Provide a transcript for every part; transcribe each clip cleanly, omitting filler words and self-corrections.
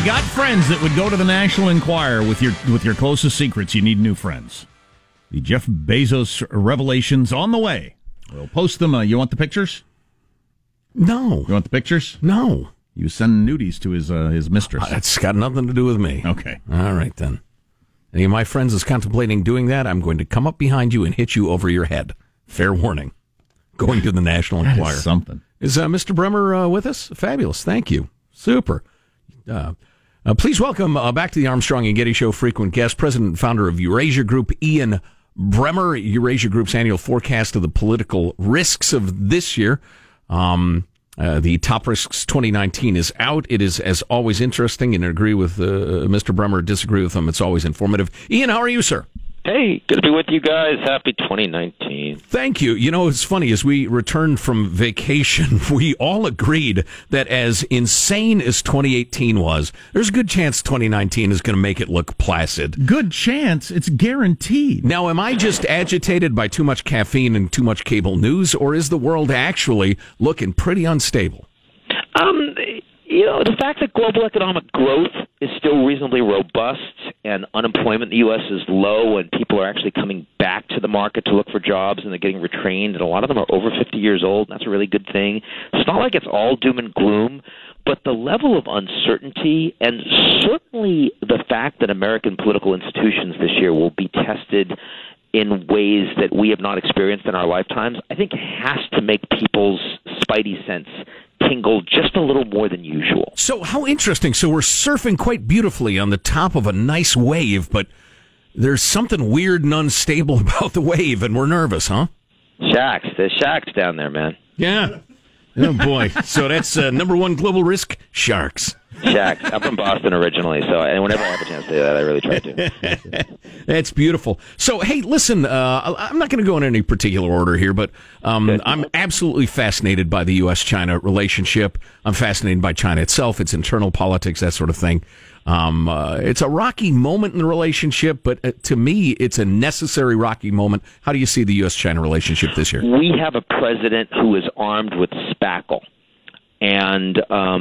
got friends that would go to the National Enquirer with your closest secrets, you need new friends. The Jeff Bezos revelations on the way. We'll post them. You want the pictures? No. You want the pictures? No. You send nudies to his mistress. That's got nothing to do with me. Okay. All right, then. Any of my friends is contemplating doing that, I'm going to come up behind you and hit you over your head. Fair warning. Going to the National Enquirer. That is something. Is Mr. Bremer with us? Fabulous. Thank you. Super. Please welcome back to the Armstrong and Getty Show frequent guest, president and founder of Eurasia Group, Ian Bremer. Eurasia Group's annual forecast of the political risks of this year. The Top Risks 2019 is out. It is, as always, interesting, and I agree with Mr. Bremer, disagree with him. It's always informative. Ian, how are you, sir? Hey, good to be with you guys. Happy 2019. Thank you. You know, it's funny, as we returned from vacation, we all agreed that as insane as 2018 was, there's a good chance 2019 is going to make it look placid. Good chance. It's guaranteed. Now, am I just agitated by too much caffeine and too much cable news, or is the world actually looking pretty unstable? The fact that global economic growth is still reasonably robust and unemployment in the U.S. is low and people are actually coming back to the market to look for jobs and they're getting retrained, and a lot of them are over 50 years old, and that's a really good thing. It's not like it's all doom and gloom, but the level of uncertainty and certainly the fact that American political institutions this year will be tested in ways that we have not experienced in our lifetimes, I think has to make people's spidey sense tingle just a little more than usual. So how interesting. So we're surfing quite beautifully on the top of a nice wave, but there's something weird and unstable about the wave, and we're nervous, huh? There's sharks down there, man. Yeah. Oh, boy. So that's number one global risk, sharks. Sharks. I'm from Boston originally, and whenever I have a chance to do that, I really try to. That's beautiful. So, hey, listen, I'm not going to go in any particular order here, but I'm absolutely fascinated by the U.S.-China relationship. I'm fascinated by China itself, its internal politics, that sort of thing. It's a rocky moment in the relationship, but to me, it's a necessary rocky moment. How do you see the U.S.-China relationship this year? We have a president who is armed with spackle. And,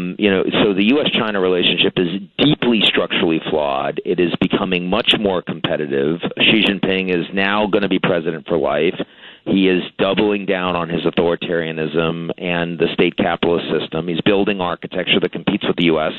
so the U.S.-China relationship is deeply structurally flawed. It is becoming much more competitive. Xi Jinping is now going to be president for life. He is doubling down on his authoritarianism and the state capitalist system. He's building architecture that competes with the U.S.,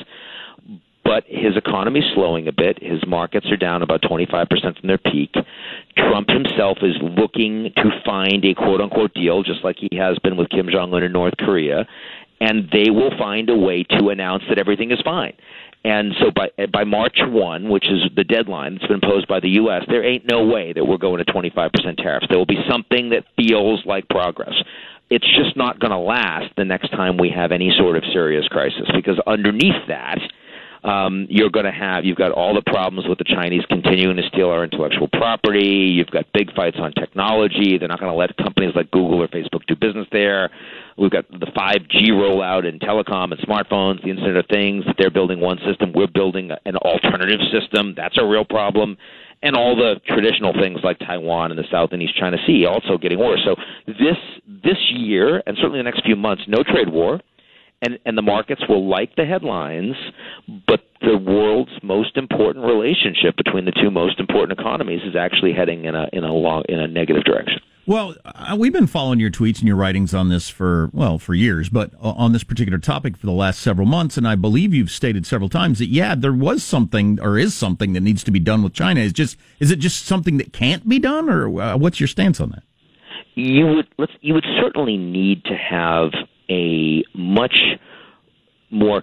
but his economy is slowing a bit. His markets are down about 25% from their peak. Trump himself is looking to find a quote-unquote deal, just like he has been with Kim Jong-un in North Korea, and they will find a way to announce that everything is fine. And so by March 1, which is the deadline that's been imposed by the U.S., there ain't no way that we're going to 25% tariffs. There will be something that feels like progress. It's just not going to last the next time we have any sort of serious crisis, because underneath that, you've got all the problems with the Chinese continuing to steal our intellectual property. You've got big fights on technology. They're not going to let companies like Google or Facebook do business there. We've got the 5G rollout in telecom and smartphones, the Internet of Things. They're building one system. We're building an alternative system. That's a real problem. And all the traditional things like Taiwan and the South and East China Sea also getting worse. So this year, and certainly the next few months, no trade war. And the markets will like the headlines, but the world's most important relationship between the two most important economies is actually heading in a negative direction. Well, we've been following your tweets and your writings on this for years, but on this particular topic for the last several months, and I believe you've stated several times that, there was something or is something that needs to be done with China. Is it just something that can't be done, or what's your stance on that? You would certainly need to have a much more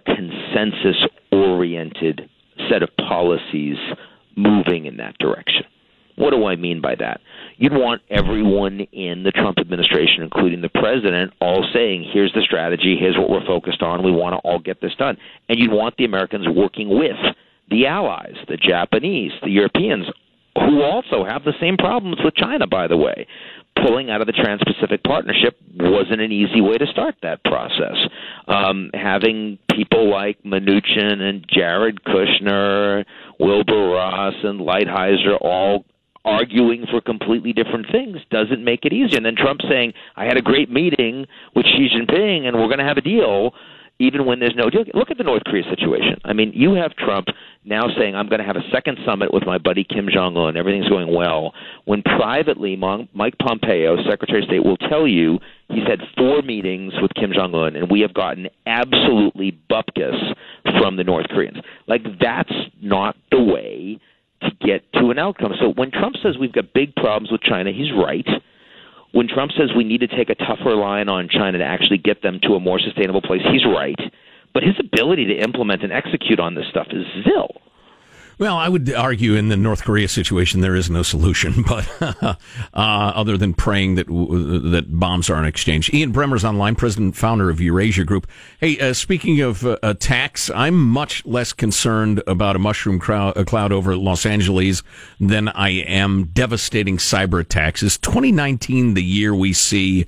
consensus-oriented set of policies moving in that direction. What do I mean by that? You'd want everyone in the Trump administration, including the president, all saying, here's the strategy, here's what we're focused on, we want to all get this done. And you'd want the Americans working with the allies, the Japanese, the Europeans, who also have the same problems with China, by the way. Pulling out of the Trans-Pacific Partnership wasn't an easy way to start that process. Having people like Mnuchin and Jared Kushner, Wilbur Ross, and Lighthizer all arguing for completely different things doesn't make it easier. And then Trump saying, I had a great meeting with Xi Jinping and we're going to have a deal, even when there's no deal. Look at the North Korea situation. I mean, you have Trump now saying, I'm going to have a second summit with my buddy Kim Jong-un. Everything's going well. When privately, Mike Pompeo, Secretary of State, will tell you he's had 4 meetings with Kim Jong-un, and we have gotten absolutely bupkis from the North Koreans. Like, that's not the way to get to an outcome. So when Trump says we've got big problems with China, he's right. When Trump says we need to take a tougher line on China to actually get them to a more sustainable place, he's right. But his ability to implement and execute on this stuff is zil. Well, I would argue in the North Korea situation there is no solution, but other than praying that bombs aren't exchanged. Ian Bremmer's online, president and founder of Eurasia Group. Hey, speaking of attacks, I'm much less concerned about a mushroom cloud over Los Angeles than I am devastating cyber attacks. Is 2019 the year we see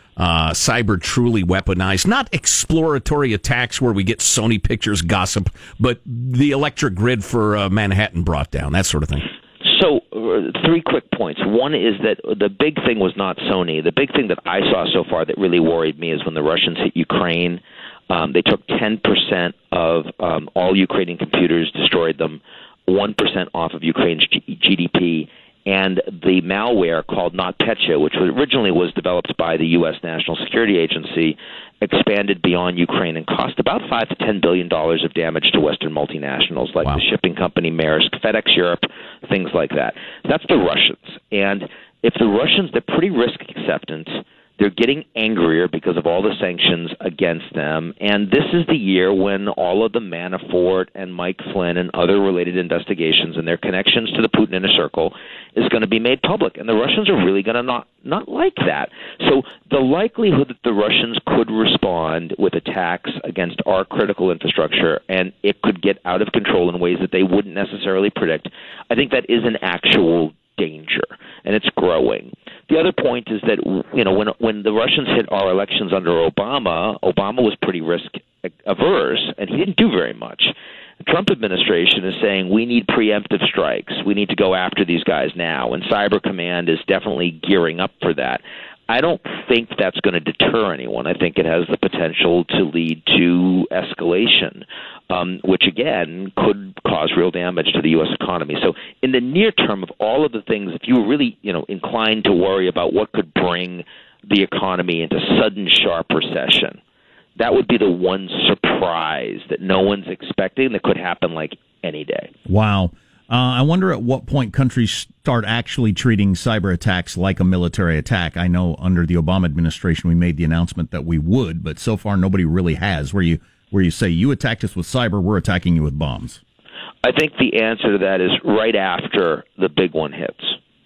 cyber truly weaponized? Not exploratory attacks where we get Sony Pictures gossip, but the electric grid for Manhattan brought down, that sort of thing. So, 3 quick points. One is that the big thing was not Sony. The big thing that I saw so far that really worried me is when the Russians hit Ukraine. They took 10% of all Ukrainian computers, destroyed them, 1% off of Ukraine's GDP. And the malware called NotPetya, which originally was developed by the U.S. National Security Agency, expanded beyond Ukraine and cost about $5 to $10 billion of damage to Western multinationals like the shipping company Maersk, FedEx Europe, things like that. That's the Russians. And if the Russians, they're pretty risk acceptant. They're getting angrier because of all the sanctions against them. And this is the year when all of the Manafort and Mike Flynn and other related investigations and their connections to the Putin inner circle is going to be made public. And the Russians are really going to not like that. So the likelihood that the Russians could respond with attacks against our critical infrastructure and it could get out of control in ways that they wouldn't necessarily predict, I think that is an actual danger, and it's growing. The other point is that, you know, when the Russians hit our elections under Obama was pretty risk averse, and he didn't do very much. The Trump administration is saying we need preemptive strikes. We need to go after these guys now, and Cyber Command is definitely gearing up for that. I don't think that's going to deter anyone. I think it has the potential to lead to escalation, which, again, could cause real damage to the U.S. economy. So in the near term of all of the things, if you were really inclined to worry about what could bring the economy into sudden, sharp recession, that would be the one surprise that no one's expecting that could happen like any day. Wow. I wonder at what point countries start actually treating cyber attacks like a military attack. I know under the Obama administration we made the announcement that we would, but so far nobody really has, where you say you attacked us with cyber, we're attacking you with bombs. I think the answer to that is right after the big one hits.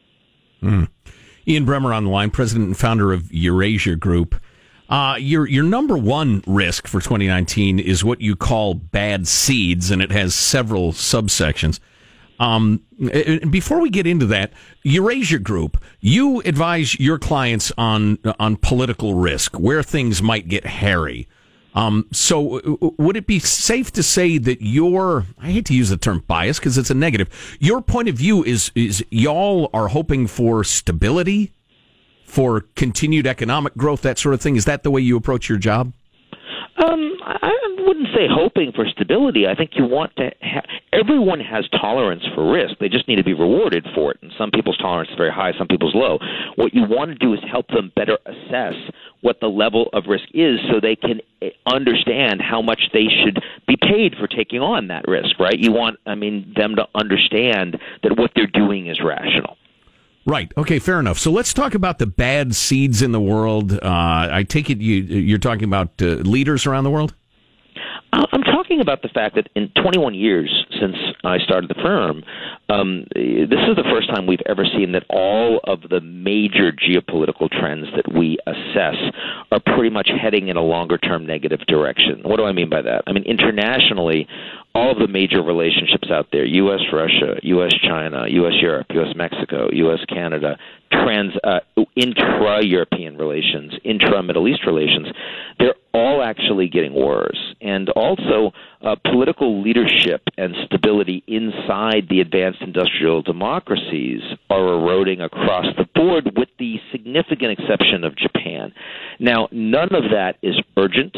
Ian Bremmer on the line, president and founder of Eurasia Group. Your number one risk for 2019 is what you call bad seeds, and it has several subsections. Before we get into that, Eurasia Group, you advise your clients on political risk, where things might get hairy. So would it be safe to say that I hate to use the term bias because it's a negative, your point of view is y'all are hoping for stability, for continued economic growth, that sort of thing? Is that the way you approach your job? I wouldn't say hoping for stability. I think you want to everyone has tolerance for risk. They just need to be rewarded for it. And some people's tolerance is very high, some people's low. What you want to do is help them better assess what the level of risk is so they can understand how much they should be paid for taking on that risk, right? You want, them to understand that what they're doing is rational. Right. Okay, fair enough. So let's talk about the bad seeds in the world. I take it you're talking about leaders around the world? I'm talking about the fact that in 21 years since I started the firm, this is the first time we've ever seen that all of the major geopolitical trends that we assess are pretty much heading in a longer-term negative direction. What do I mean by that? Internationally, all of the major relationships out there, U.S.-Russia, U.S.-China, U.S.-Europe, U.S.-Mexico, U.S.-Canada, intra-European relations, intra-Middle East relations, they're all actually getting worse. And also, political leadership and stability inside the advanced industrial democracies are eroding across the board, with the significant exception of Japan. Now, none of that is urgent,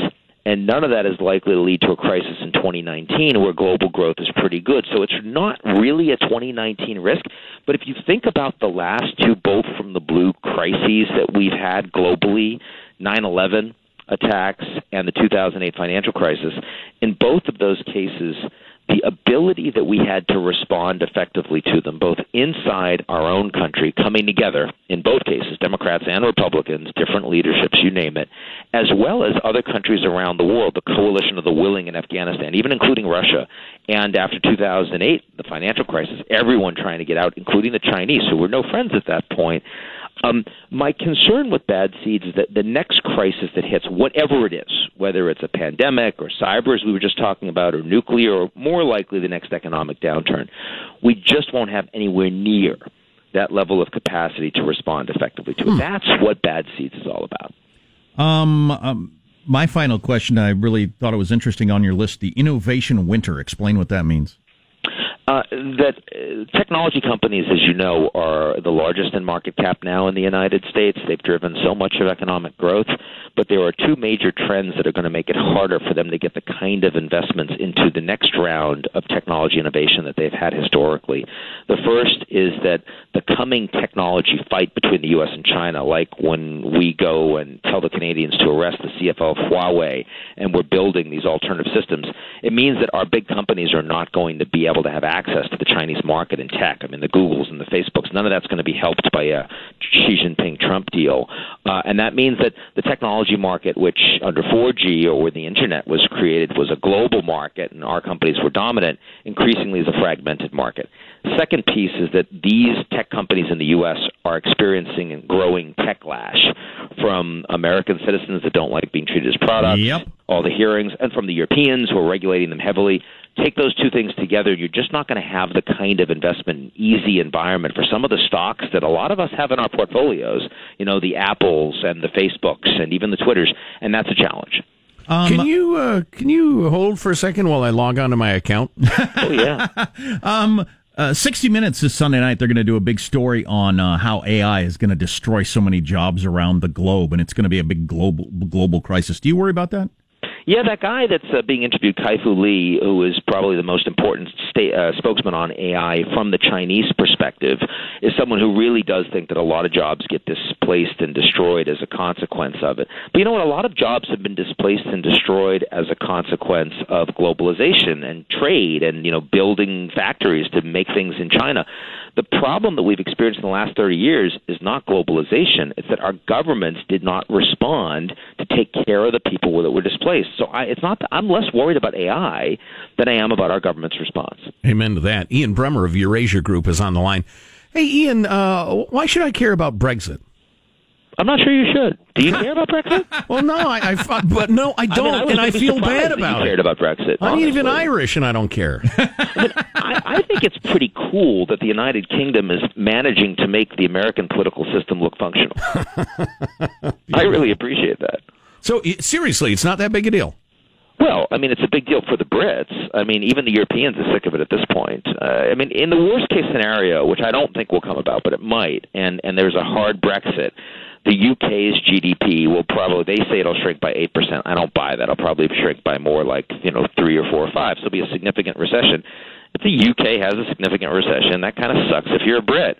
and none of that is likely to lead to a crisis in 2019 where global growth is pretty good. So it's not really a 2019 risk. But if you think about the last two both from the blue crises that we've had globally, 9/11 attacks and the 2008 financial crisis, in both of those cases, the ability that we had to respond effectively to them, both inside our own country, coming together, in both cases, Democrats and Republicans, different leaderships, you name it, as well as other countries around the world, the coalition of the willing in Afghanistan, even including Russia, and after 2008, the financial crisis, everyone trying to get out, including the Chinese, who were no friends at that point. My concern with bad seeds is that the next crisis that hits, whatever it is, whether it's a pandemic or cyber, as we were just talking about, or nuclear, or more likely the next economic downturn, we just won't have anywhere near that level of capacity to respond effectively to it. That's what bad seeds is all about. My final question, I really thought it was interesting on your list, the innovation winter. Explain what that means. Technology companies, as you know, are the largest in market cap now in the United States. They've driven so much of economic growth, but there are two major trends that are going to make it harder for them to get the kind of investments into the next round of technology innovation that they've had historically. The first is that the coming technology fight between the U.S. and China, like when we go and tell the Canadians to arrest the CFO of Huawei and we're building these alternative systems, it means that our big companies are not going to be able to have access to the Chinese market in tech. I mean, the Googles and the Facebooks, none of that's going to be helped by a Xi Jinping-Trump deal. And that means that the technology market, which under 4G or when the Internet was created, was a global market and our companies were dominant, increasingly is a fragmented market. The second piece is that these tech companies in the U.S. are experiencing a growing techlash from American citizens that don't like being treated as products, all the hearings, and from the Europeans who are regulating them heavily. Take those two things together, you're just not going to have the kind of investment easy environment for some of the stocks that a lot of us have in our portfolios, you know, the Apples and the Facebooks and even the Twitters, and that's a challenge. Can you hold for a second while I log on to my account? Oh, yeah. 60 Minutes this Sunday night, they're going to do a big story on how AI is going to destroy so many jobs around the globe, and it's going to be a big global crisis. Do you worry about that? Yeah, that guy that's being interviewed, Kai-Fu Lee, who is probably the most important spokesman on AI from the Chinese perspective, is someone who really does think that a lot of jobs get displaced and destroyed as a consequence of it. But you know what? A lot of jobs have been displaced and destroyed as a consequence of globalization and trade and, you know, building factories to make things in China. The problem that we've experienced in the last 30 years is not globalization. It's that our governments did not respond to take care of the people that were displaced. So I'm less worried about AI than I am about our government's response. Amen to that. Ian Bremmer of Eurasia Group is on the line. Hey, Ian, why should I care about Brexit? I'm not sure you should. Do you care about Brexit? Well, no, I don't, and I feel bad about it. You cared about Brexit. I'm even Irish, and I don't care. I think it's pretty cool that the United Kingdom is managing to make the American political system look functional. I really appreciate that. So, seriously, it's not that big a deal? Well, I mean, it's a big deal for the Brits. I mean, even the Europeans are sick of it at this point. I mean, in the worst-case scenario, which I don't think will come about, but it might, and there's a hard Brexit, the UK's GDP will probably, they say it'll shrink by 8%. I don't buy that. It'll probably shrink by more like, 3 or 4 or 5. So it'll be a significant recession. If the UK has a significant recession, that kind of sucks if you're a Brit.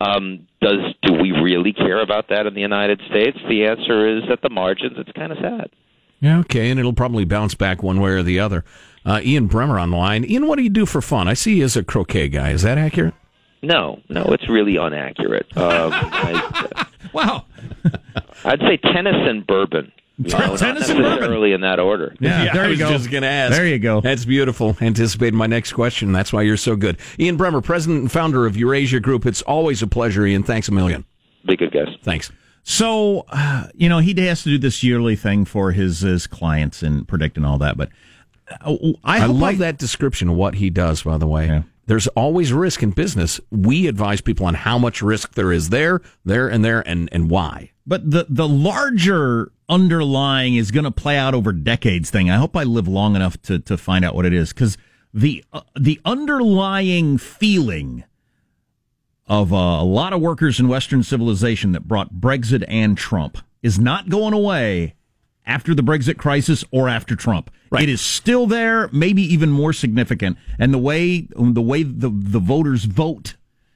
Do we really care about that in the United States? The answer is at the margins, it's kind of sad. Yeah, okay, and it'll probably bounce back one way or the other. Ian Bremmer on the line. Ian, what do you do for fun? I see you as a croquet guy. Is that accurate? No, it's really inaccurate. Wow. I'd say tennis and bourbon. Not necessarily in that order. Yeah, there you go. I was just going to ask. There you go. That's beautiful. Anticipating my next question. That's why you're so good. Ian Bremmer, president and founder of Eurasia Group. It's always a pleasure, Ian. Thanks a million. Be good, guys. Thanks. So, he has to do this yearly thing for his clients and predict and all that. But I love that description of what he does, by the way. Yeah. There's always risk in business. We advise people on how much risk there is there, and why. But the larger underlying is going to play out over decades thing. I hope I live long enough to find out what it is, because the underlying feeling of a lot of workers in Western civilization that brought Brexit and Trump is not going away after the Brexit crisis or after Trump. Right. It is still there, maybe even more significant. And the way the voters vote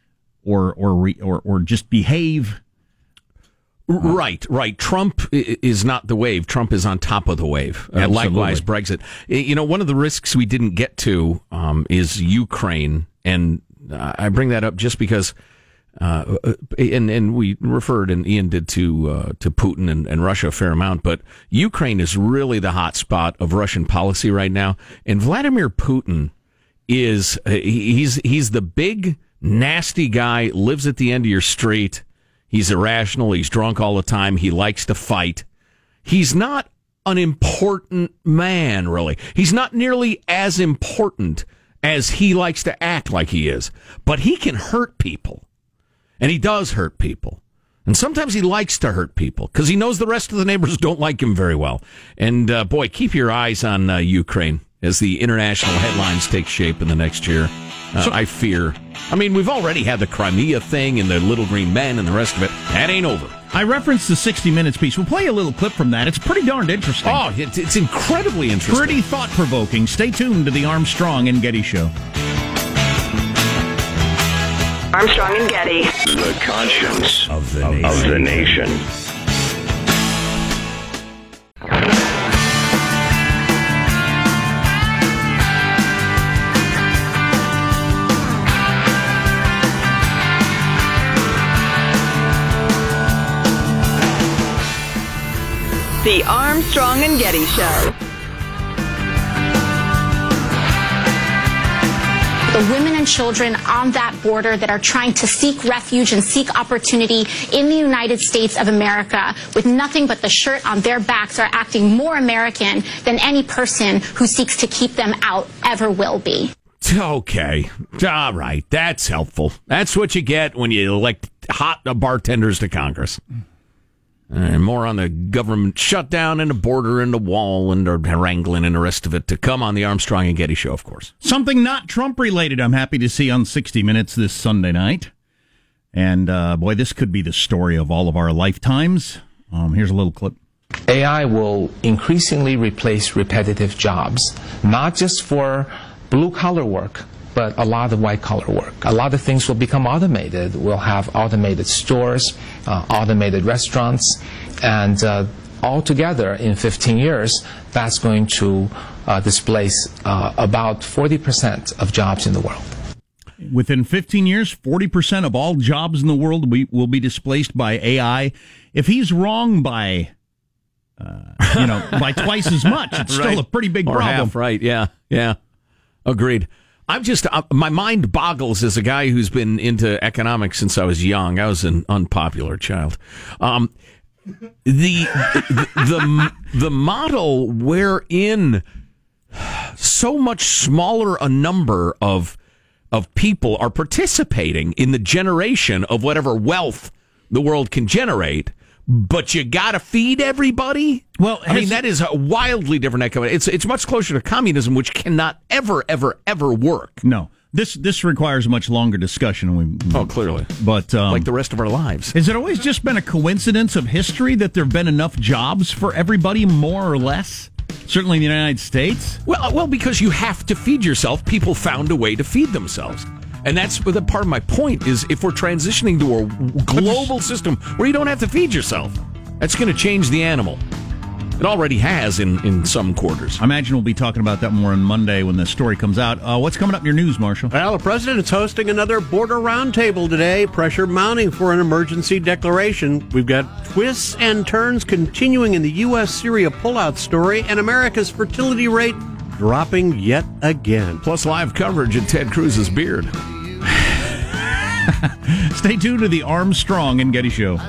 or just behave. Right. Trump is not the wave. Trump is on top of the wave. Likewise, Brexit. One of the risks we didn't get to is Ukraine, and I bring that up just because, and we referred, and Ian did to Putin and Russia a fair amount, but Ukraine is really the hot spot of Russian policy right now, and Vladimir Putin is he's the big nasty guy, lives at the end of your street. He's irrational. He's drunk all the time. He likes to fight. He's not an important man, really. He's not nearly as important as he likes to act like he is. But he can hurt people. And he does hurt people. And sometimes he likes to hurt people because he knows the rest of the neighbors don't like him very well. And, boy, keep your eyes on Ukraine as the international headlines take shape in the next year. I fear. I mean, we've already had the Crimea thing and the Little Green Men and the rest of it. That ain't over. I referenced the 60 Minutes piece. We'll play a little clip from that. It's pretty darned interesting. Oh, it's incredibly interesting. Pretty thought-provoking. Stay tuned to the Armstrong and Getty Show. Armstrong and Getty. The conscience of the nation. The Armstrong and Getty Show. The women and children on that border that are trying to seek refuge and seek opportunity in the United States of America with nothing but the shirt on their backs are acting more American than any person who seeks to keep them out ever will be. Okay. All right. That's helpful. That's what you get when you elect hot bartenders to Congress. And more on the government shutdown and the border and the wall and the wrangling and the rest of it to come on the Armstrong and Getty Show, of course. Something not Trump-related I'm happy to see on 60 Minutes this Sunday night. And, boy, this could be the story of all of our lifetimes. Here's a little clip. AI will increasingly replace repetitive jobs, not just for blue-collar work, but a lot of white-collar work. A lot of things will become automated. We'll have automated stores, automated restaurants, and altogether in 15 years, that's going to displace about 40% of jobs in the world. Within 15 years, 40% of all jobs in the world will be displaced by AI. If he's wrong by, by twice as much, it's still a pretty big problem. Half right, yeah. Agreed. I'm just, my mind boggles as a guy who's been into economics since I was young. I was an unpopular child. The model wherein so much smaller a number of people are participating in the generation of whatever wealth the world can generate, but you got to feed everybody? Well, I mean, that is a wildly different economy. It's much closer to communism, which cannot ever work. No. This requires a much longer discussion. Clearly. But like the rest of our lives. Has it always just been a coincidence of history that there have been enough jobs for everybody, more or less? Certainly in the United States? Well, because you have to feed yourself, people found a way to feed themselves. And that's the part of my point is if we're transitioning to a global system where you don't have to feed yourself, that's going to change the animal. It already has in some quarters. I imagine we'll be talking about that more on Monday when the story comes out. What's coming up in your news, Marshall? Well, the president's hosting another border roundtable today. Pressure mounting for an emergency declaration. We've got twists and turns continuing in the U.S.-Syria pullout story and America's fertility rate dropping yet again. Plus live coverage of Ted Cruz's beard. Stay tuned to the Armstrong and Getty Show.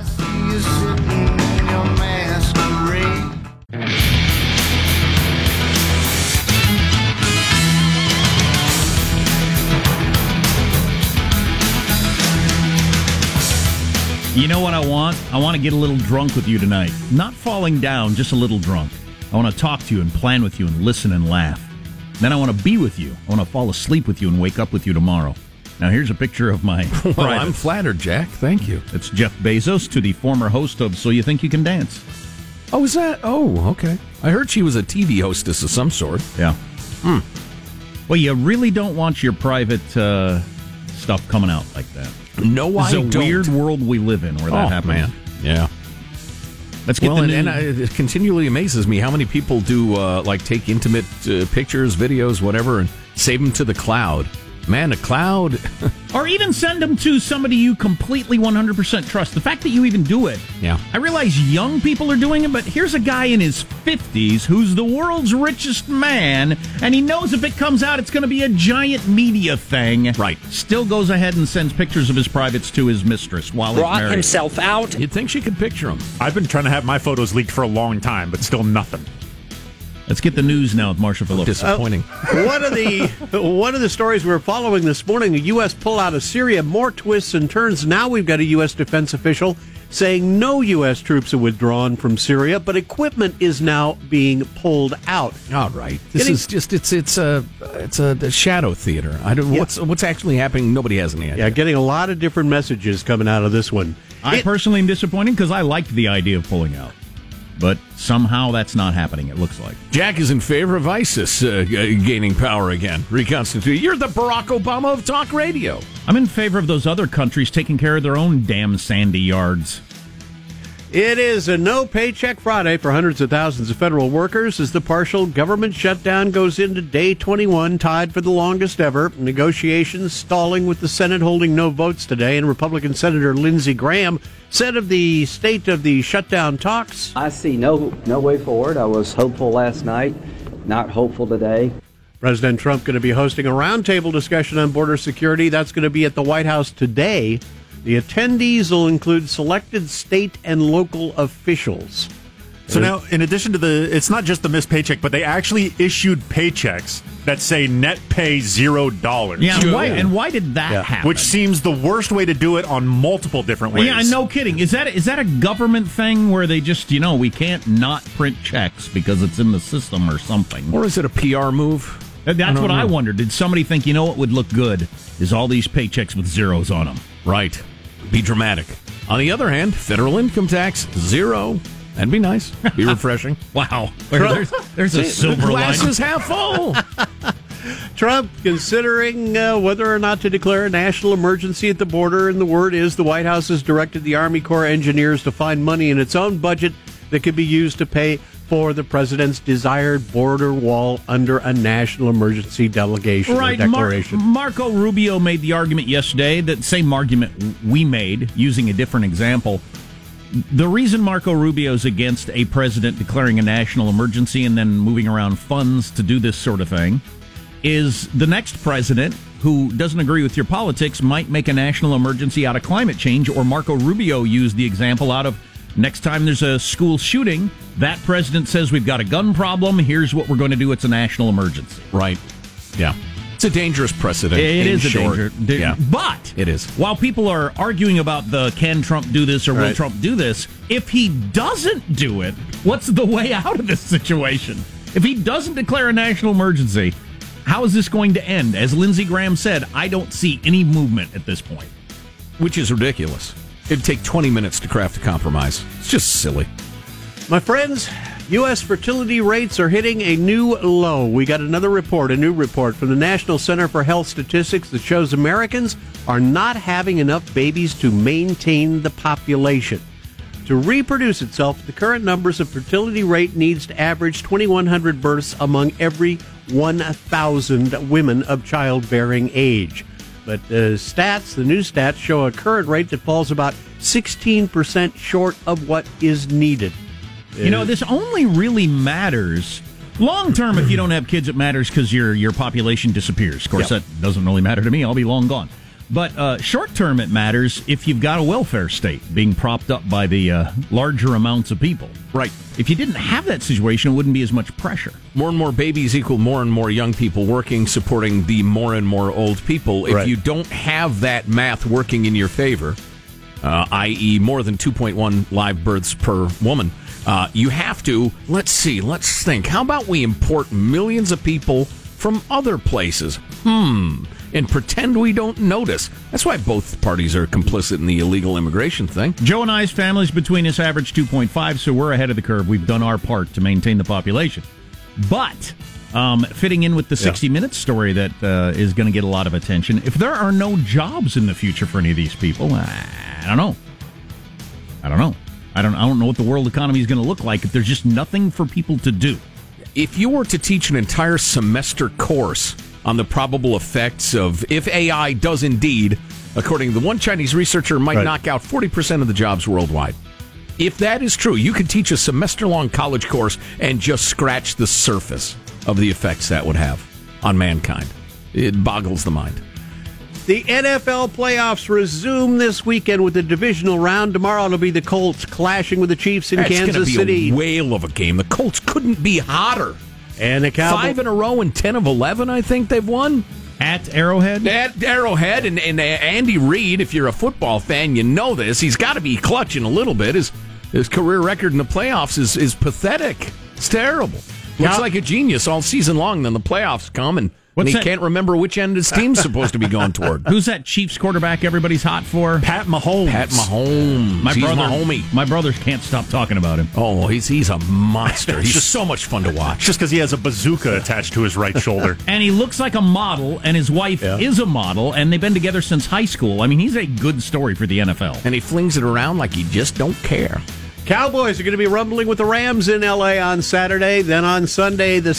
You know what I want? I want to get a little drunk with you tonight. Not falling down, just a little drunk. I want to talk to you and plan with you and listen and laugh. Then I want to be with you. I want to fall asleep with you and wake up with you tomorrow. Now, here's a picture of my Well, private. I'm flattered, Jack. Thank you. It's Jeff Bezos to the former host of So You Think You Can Dance. Oh, is that? Oh, okay. I heard she was a TV hostess of some sort. Yeah. Well, you really don't want your private stuff coming out like that. No, I don't. It's a weird world we live in where that happens. Man. Yeah. Let's get the and it continually amazes me how many people do take intimate pictures, videos, whatever, and save them to the cloud. Man, the cloud. Or even send them to somebody you completely 100% trust. The fact that you even do it. Yeah. I realize young people are doing it, but here's a guy in his 50s who's the world's richest man, and he knows if it comes out, it's going to be a giant media thing. Right. Still goes ahead and sends pictures of his privates to his mistress while he's married. Brought himself out. You'd think she could picture him. I've been trying to have my photos leaked for a long time, but still nothing. Let's get the news now with Marsha Phillips. Disappointing. One of the stories we're following this morning, the U.S. pullout of Syria, more twists and turns. Now we've got a U.S. defense official saying no U.S. troops are withdrawn from Syria, but equipment is now being pulled out. All right. This is just it's a shadow theater. I don't what's actually happening. Nobody has any idea. Yeah, getting a lot of different messages coming out of this one. I personally am disappointed because I liked the idea of pulling out. But somehow that's not happening, it looks like. Jack is in favor of ISIS gaining power again, reconstituted. You're the Barack Obama of talk radio. I'm in favor of those other countries taking care of their own damn sandy yards. It is a no paycheck Friday for hundreds of thousands of federal workers as the partial government shutdown goes into day 21, tied for the longest ever. Negotiations stalling with the Senate holding no votes today, and Republican Senator Lindsey Graham said of the state of the shutdown talks, I see no way forward. I was hopeful last night, not hopeful today. President Trump going to be hosting a roundtable discussion on border security. That's going to be at the White House today. The attendees will include selected state and local officials. So now, in addition to it's not just the missed paycheck, but they actually issued paychecks that say net pay $0. Yeah, and why did that happen? Which seems the worst way to do it on multiple different ways. Yeah, no kidding. Is that a government thing where they just, we can't not print checks because it's in the system or something? Or is it a PR move? That's what I wondered. Did somebody think, what would look good is all these paychecks with zeros on them? Right. Be dramatic. On the other hand, federal income tax, 0. That'd be nice. Be refreshing. Wow. There's a silver line. Glass is half full. Trump considering whether or not to declare a national emergency at the border, and the word is the White House has directed the Army Corps of Engineers to find money in its own budget that could be used to pay for the president's desired border wall under a national emergency delegation or declaration. Marco Rubio made the argument yesterday, that same argument we made, using a different example. The reason Marco Rubio's against a president declaring a national emergency and then moving around funds to do this sort of thing is the next president, who doesn't agree with your politics, might make a national emergency out of climate change, or Marco Rubio used the example out of next time there's a school shooting, that president says we've got a gun problem, here's what we're going to do, it's a national emergency. Right. Yeah. It's a dangerous precedent. It is short. a danger. Yeah. But it is. While people are arguing about can Trump do this or will Trump do this, if he doesn't do it, what's the way out of this situation? If he doesn't declare a national emergency, how is this going to end? As Lindsey Graham said, I don't see any movement at this point. Which is ridiculous. It'd take 20 minutes to craft a compromise. It's just silly. My friends, U.S. fertility rates are hitting a new low. We got a new report from the National Center for Health Statistics that shows Americans are not having enough babies to maintain the population. To reproduce itself, the current numbers of fertility rate needs to average 2,100 births among every 1,000 women of childbearing age. But the new stats show a current rate that falls about 16% short of what is needed. This only really matters long term. If you don't have kids, it matters because your population disappears. Of course, that doesn't really matter to me. I'll be long gone. But short term, it matters if you've got a welfare state being propped up by the larger amounts of people. Right. If you didn't have that situation, it wouldn't be as much pressure. More and more babies equal more and more young people working, supporting the more and more old people. If you don't have that math working in your favor, i.e. more than 2.1 live births per woman, you have to, let's think. How about we import millions of people from other places? and pretend we don't notice. That's why both parties are complicit in the illegal immigration thing. Joe and I's families between us average 2.5, so we're ahead of the curve. We've done our part to maintain the population. But fitting in with the 60 Minutes story that is going to get a lot of attention, if there are no jobs in the future for any of these people, I don't know. I don't know what the world economy is going to look like if there's just nothing for people to do. If you were to teach an entire semester course on the probable effects of if AI does indeed, according to the one Chinese researcher, might knock out 40% of the jobs worldwide. If that is true, you could teach a semester-long college course and just scratch the surface of the effects that would have on mankind. It boggles the mind. The NFL playoffs resume this weekend with the divisional round. Tomorrow it'll be the Colts clashing with the Chiefs in Kansas City. It's going to be a whale of a game. The Colts couldn't be hotter. And the Cowboys 5 in a row and 10 of 11, I think they've won. At Arrowhead? At Arrowhead. And Andy Reid, if you're a football fan, you know this. He's got to be clutching a little bit. His career record in the playoffs is pathetic. It's terrible. Looks like a genius all season long. Then the playoffs come, and he can't remember which end his team's supposed to be going toward. Who's that Chiefs quarterback everybody's hot for? Pat Mahomes. My brother can't stop talking about him. Oh, he's a monster. He's just so much fun to watch. Just because he has a bazooka attached to his right shoulder. And he looks like a model, and his wife is a model, and they've been together since high school. I mean, he's a good story for the NFL. And he flings it around like he just don't care. Cowboys are going to be rumbling with the Rams in L.A. on Saturday. Then on Sunday, the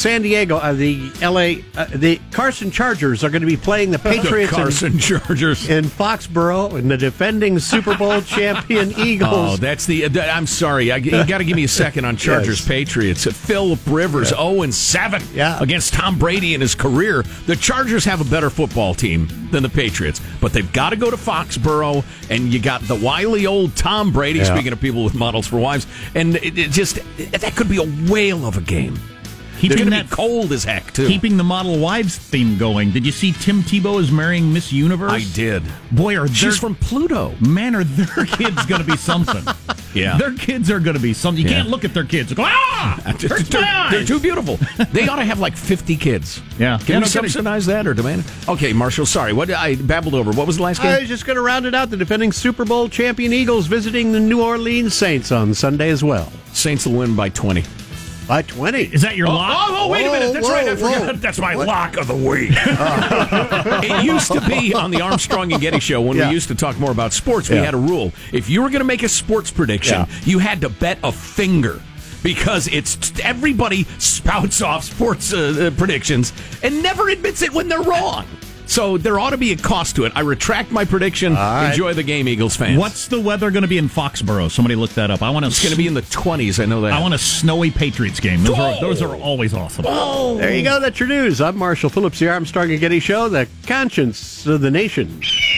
the Carson Chargers are going to be playing the Patriots Chargers in Foxborough, and the defending Super Bowl champion Eagles. Oh, that's I'm sorry. You got to give me a second on Chargers Patriots. Philip Rivers 0-7 against Tom Brady in his career. The Chargers have a better football team than the Patriots, but they've got to go to Foxborough, and you got the wily old Tom Brady. Speaking of people with models for wives, and that could be a whale of a game. It's going to be cold as heck, too. Keeping the model wives theme going. Did you see Tim Tebow is marrying Miss Universe? I did. Boy, she's from Pluto. Man, are their kids going to be something. Yeah. Their kids are going to be something. You can't look at their kids and go, they're too beautiful. They ought to have like 50 kids. Yeah. Can we subsidize that or demand it? Okay, Marshall, sorry. What I babbled over. What was the last game? I was just going to round it out. The defending Super Bowl champion Eagles visiting the New Orleans Saints on Sunday as well. Saints will win by 20. By 20. Is that your lock? Oh, wait a minute. That's right. I forgot. That's my lock of the week. It used to be on the Armstrong and Getty show when we used to talk more about sports. We had a rule. If you were going to make a sports prediction, you had to bet a finger. Because everybody spouts off sports predictions and never admits it when they're wrong. So there ought to be a cost to it. I retract my prediction. Enjoy the game, Eagles fans. What's the weather going to be in Foxborough? Somebody look that up. It's going to be in the 20s. I know that. I want a snowy Patriots game. Those are always awesome. Oh. There you go. That's your news. I'm Marshall Phillips, the Armstrong and Getty Show, the conscience of the nation.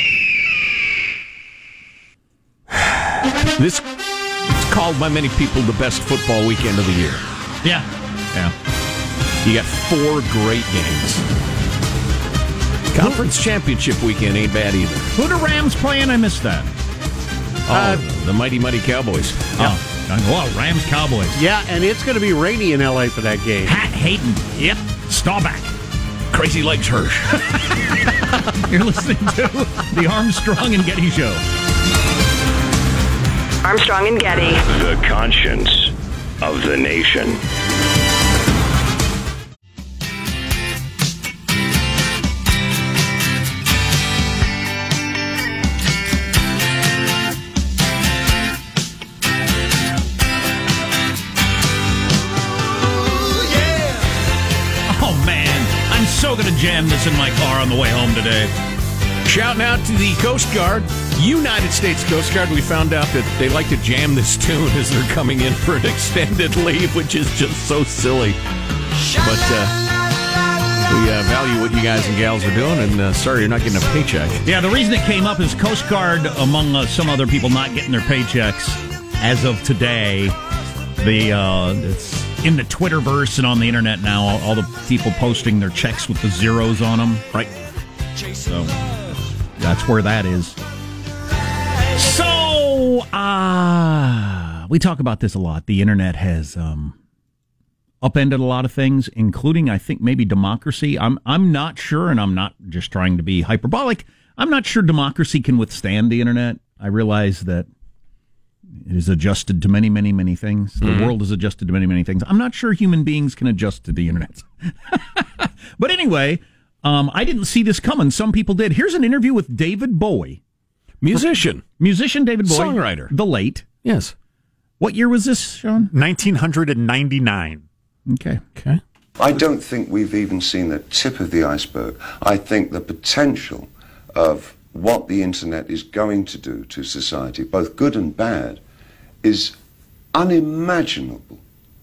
This is called by many people the best football weekend of the year. Yeah. You got 4 great games. Conference championship weekend ain't bad either. Who the Rams playing? I missed that. The mighty Cowboys. Yeah. Oh, Rams Cowboys. Yeah, and it's going to be rainy in L.A. for that game. Pat Hayden. Yep. Staubach. Crazy Legs Hirsch. You're listening to the Armstrong and Getty Show. Armstrong and Getty. The conscience of the nation. So going to jam this in my car on the way home today. Shouting out to the Coast Guard, United States Coast Guard. We found out that they like to jam this tune as they're coming in for an extended leave, which is just so silly. But we value what you guys and gals are doing, and sorry you're not getting a paycheck. Yeah, the reason it came up is Coast Guard, among some other people not getting their paychecks as of today. It's in the Twitterverse and on the internet now, all the people posting their checks with the zeros on them. Right. So that's where that is. So we talk about this a lot. The internet has a upended a lot of things, including, I think, maybe democracy. I'm not sure, and I'm not just trying to be hyperbolic. I'm not sure democracy can withstand the internet. I realize that it is adjusted to many, many, many things. The world is adjusted to many, many things. I'm not sure human beings can adjust to the internet. But anyway, I didn't see this coming. Some people did. Here's an interview with David Bowie. Musician David Bowie. Songwriter. The late. Yes. What year was this, Sean? 1999. Okay. I don't think we've even seen the tip of the iceberg. I think the potential of what the internet is going to do to society, both good and bad, is unimaginable.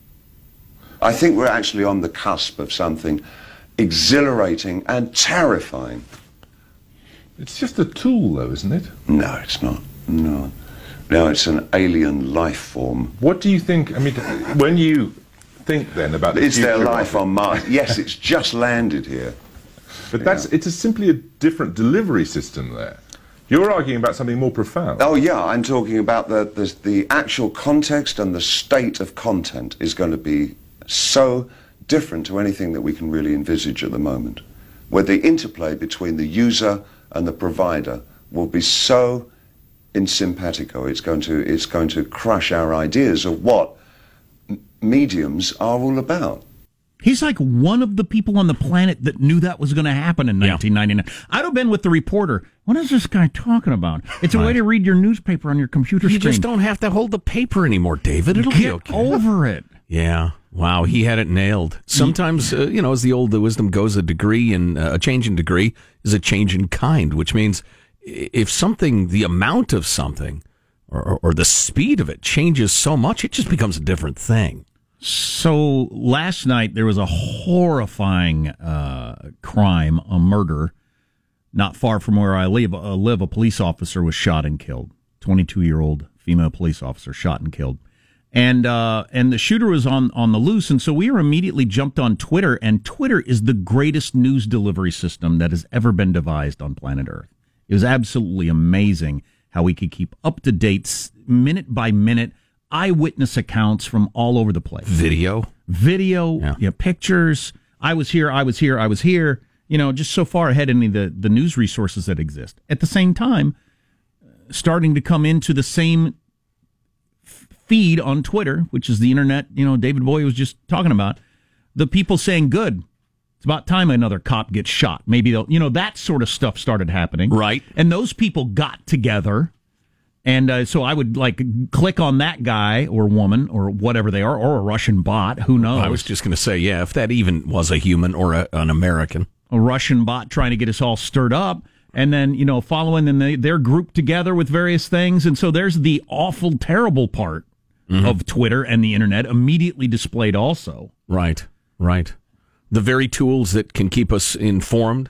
I think we're actually on the cusp of something exhilarating and terrifying. It's just a tool, though, isn't it? No, it's not. No, it's an alien life form. What do you think? I mean, when you think then about the is there future life on Mars? Yes, it's just landed here. But it's simply a different delivery system there. You're arguing about something more profound. Oh yeah, I'm talking about the actual context, and the state of content is going to be so different to anything that we can really envisage at the moment, where the interplay between the user and the provider will be so in simpatico. It's going to crush our ideas of what mediums are all about. He's like one of the people on the planet that knew that was going to happen in 1999. I'd have been with the reporter. What is this guy talking about? It's a way to read your newspaper on your computer screen. You just don't have to hold the paper anymore, David. It'll be okay. Over it. Yeah. Wow, he had it nailed. Sometimes, as the old wisdom goes, a change in degree is a change in kind, which means if something, the amount of something, or the speed of it changes so much, it just becomes a different thing. So last night there was a horrifying crime, a murder, not far from where I live. A police officer was shot and killed. 22-year-old female police officer shot and killed. And the shooter was on the loose, and so we were immediately jumped on Twitter, and Twitter is the greatest news delivery system that has ever been devised on planet Earth. It was absolutely amazing how we could keep up to date, minute by minute, eyewitness accounts from all over the place. Video, pictures. I was here. Just so far ahead in the news resources that exist. At the same time, starting to come into the same feed on Twitter, which is the internet, David Bowie was just talking about, the people saying, good, it's about time another cop gets shot. Maybe they'll, that sort of stuff started happening. Right. And those people got together. And so I would click on that guy or woman or whatever they are, or a Russian bot. Who knows? I was just going to say, if that even was a human or an American. A Russian bot trying to get us all stirred up. And then, following, and they're grouped together with various things. And so there's the awful, terrible part of Twitter and the internet immediately displayed also. Right. The very tools that can keep us informed,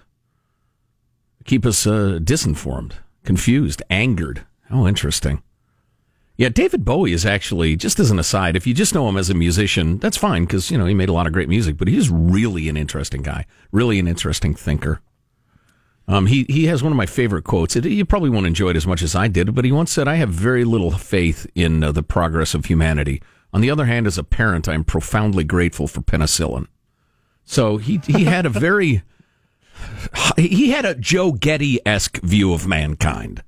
keep us disinformed, confused, angered. Oh, interesting. Yeah, David Bowie is actually, just as an aside, if you just know him as a musician, that's fine, because, he made a lot of great music, but he's really an interesting guy, really an interesting thinker. He has one of my favorite quotes. You probably won't enjoy it as much as I did, but he once said, I have very little faith in the progress of humanity. On the other hand, as a parent, I'm profoundly grateful for penicillin. So he had a very, he had a Joe Getty-esque view of mankind.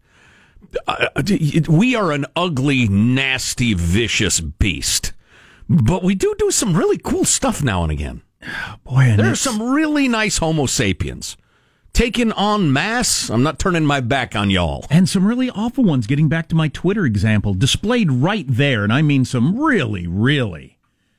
We are an ugly, nasty, vicious beast, but we do some really cool stuff now and again. Boy, there are some really nice Homo sapiens. Taken en masse, I'm not turning my back on y'all. And some really awful ones, getting back to my Twitter example, displayed right there, and I mean some really, really,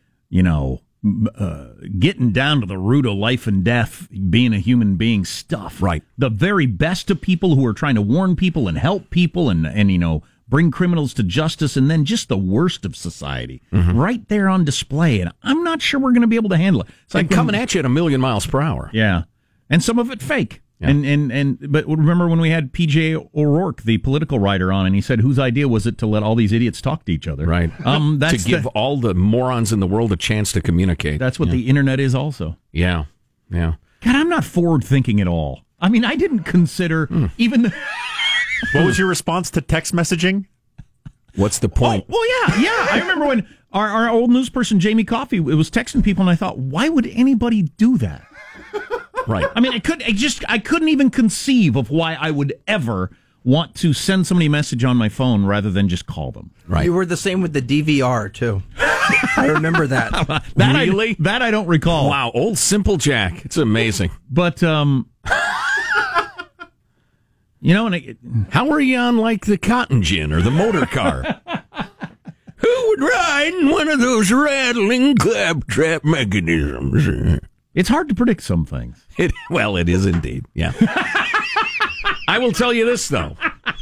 getting down to the root of life and death, being a human being stuff. Right. The very best of people who are trying to warn people and help people and bring criminals to justice, and then just the worst of society right there on display. And I'm not sure we're going to be able to handle it. It's like coming at you at 1,000,000 miles per hour. Yeah. And some of it fake. Yeah. But remember when we had P.J. O'Rourke, the political writer, on, and he said whose idea was it to let all these idiots talk to each other? Right. That's to give all the morons in the world a chance to communicate. That's what the internet is also. Yeah. God, I'm not forward thinking at all. I mean, I didn't consider even the. What was your response to text messaging? What's the point? Oh, well, yeah. I remember when Our old news person, Jamie Coffey, was texting people, and I thought, why would anybody do that? Right. I mean, I couldn't even conceive of why I would ever want to send somebody a message on my phone rather than just call them. Right. You were the same with the DVR, too. I remember that. Really? That I don't recall. Wow, old Simple Jack. It's amazing. But, how are you on, like, the cotton gin or the motor car? Who would ride in one of those rattling claptrap mechanisms? It's hard to predict some things. It is indeed, yeah. I will tell you this, though.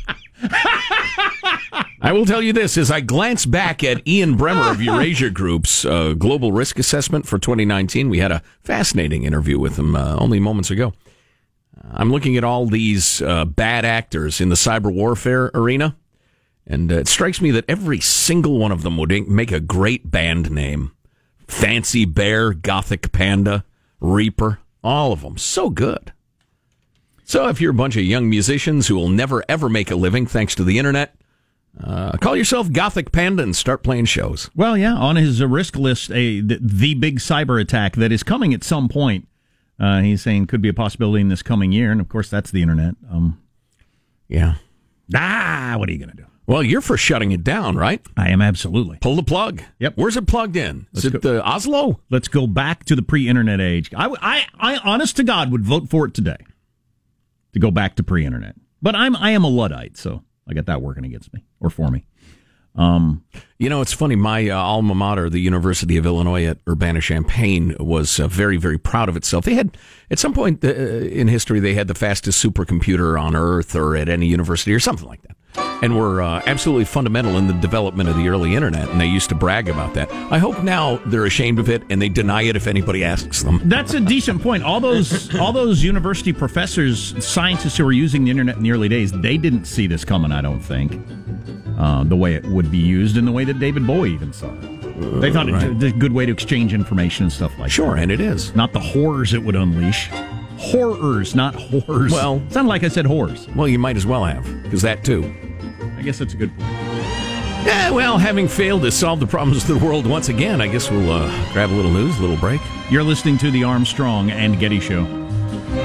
I will tell you this, as I glance back at Ian Bremmer of Eurasia Group's Global Risk Assessment for 2019. We had a fascinating interview with him only moments ago. I'm looking at all these bad actors in the cyber warfare arena, and it strikes me that every single one of them would make a great band name. Fancy Bear, Gothic Panda, Reaper, all of them. So good. So if you're a bunch of young musicians who will never, ever make a living thanks to the internet, call yourself Gothic Panda and start playing shows. Well, yeah, on his risk list, the big cyber attack that is coming at some point, he's saying could be a possibility in this coming year. And, of course, that's the internet. Yeah. What are you going to do? Well, you're for shutting it down, right? I am, absolutely. Pull the plug. Yep. Where's it plugged in? Is it Oslo? Let's go back to the pre-internet age. I, honest to God, would vote for it today to go back to pre-internet. But I am a Luddite, so I got that working against me, or for me. It's funny. My alma mater, the University of Illinois at Urbana-Champaign, was very, very proud of itself. They had, at some point in history, they had the fastest supercomputer on Earth or at any university or something like that. And were absolutely fundamental in the development of the early internet, and they used to brag about that. I hope now they're ashamed of it and they deny it if anybody asks them. That's a decent point. All those university professors, scientists who were using the internet in the early days, they didn't see this coming, I don't think. The way it would be used and the way that David Bowie even saw it. They thought it was a good way to exchange information and stuff like that. Sure, and it is. Not the horrors it would unleash. Horrors, not whores. Well, sounded like I said whores. Well, you might as well have, because that too. I guess that's a good point. Yeah, well, having failed to solve the problems of the world once again, I guess we'll grab a little news, a little break. You're listening to the Armstrong and Getty Show.